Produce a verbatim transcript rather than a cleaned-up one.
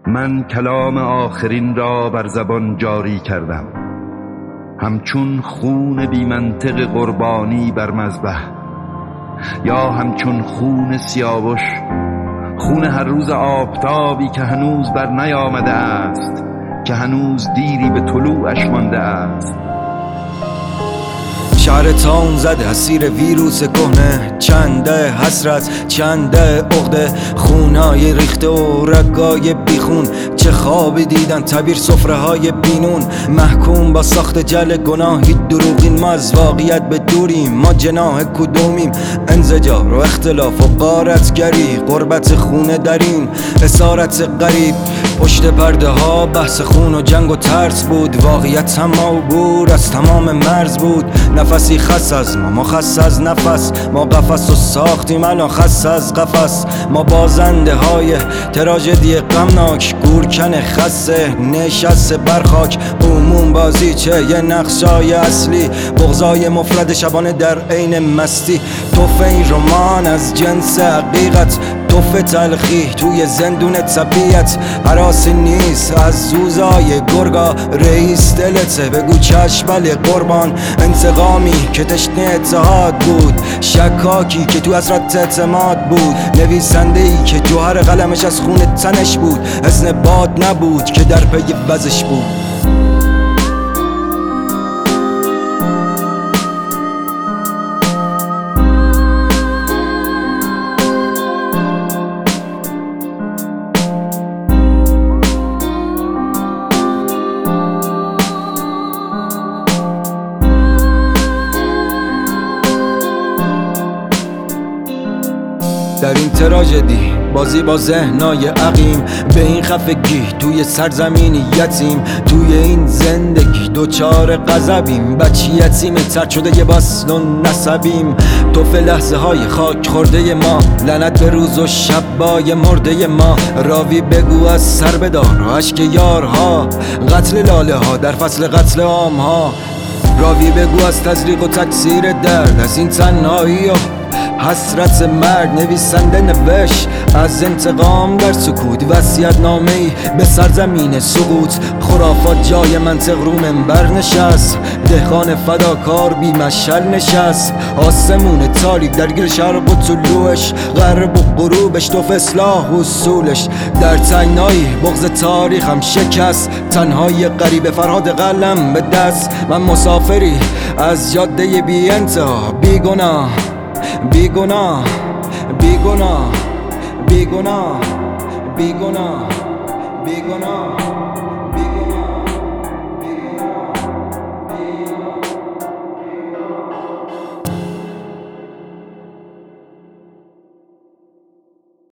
من کلام آخرین را بر زبان جاری کردم، همچون خون بی منطق قربانی بر مذبح، یا همچون خون سیاوش، خون هر روز آفتابی که هنوز بر نیامده است، که هنوز دیری به طلوعش مانده است. شهر تاون زده اسیر ویروس کهنه، چنده حسرت چنده عقده، خونای ریخته و رگای بیخون، چه خوابی دیدن تعبیر سفره های بینون، محکوم با ساخت جل گناهی دروغین. ما از واقعیت به دوریم، ما جناح کدومیم؟ انزجار و اختلاف و غارتگری، غربت خونه درین اسارت غریب. پشت پرده ها بحث خون و جنگ و ترس بود، واقعیت هم عبور از تمام مرز بود. نفسی خس از ما، ما خس از نفس، ما قفس و ساختیم الان خس از قفس. ما بازنده های تراژدی غمناک، گورکن خسته نشسته برخاک. عموم بازی چه یه نقشای اصلی، بغضای مفرد شبانه در عین مستی. توف این رمان از جنس حقیقت، توف تلخی توی زندون طبیعت. حراسی نیست از زوزای گرگا، رئیس دلته بگو چشم بله قربان. انتقامی که تشنه اتحاد بود، شکاکی که تو حسرت اعتماد بود، نویسنده ای که جوهر قلمش از خون تنش بود، حسن باد نبود که در پی وزش بود. در این تراژدی بازی با ذهنای عقیم، به این خفگی توی سرزمینی یتیم، توی این زندگی دوچار غضبیم. بچه یتیم ترد شده یه باصل و نسبیم، توف لحظه های خاک خورده ما، لعنت به روز و شبای مرده ما. راوی بگو از سر بدار و عشق یارها، قتل لاله ها در فصل قتل عام ها. راوی بگو از تزریق و تکثیر درد، از این تنهایی و حسرت مرد. نویسنده نوشت از انتقام در سکوت، وصیت نامه‌ای به سرزمین سقوط. خرافات جای منطق رو منبر نشست، دهقان فداکار بی مشعل نشست. آسمون تاریک درگیر شرق و طلوعش، غرب و غروبش، توف اصلاح اصولش. در تنهایی بغض تاریخ هم شکست، تنهایی غریب فرهاد قلم به دست. من مسافری از جاده بی انتها، بی گناه بی گناه بی گناه بی گناه بی گناه بی گناه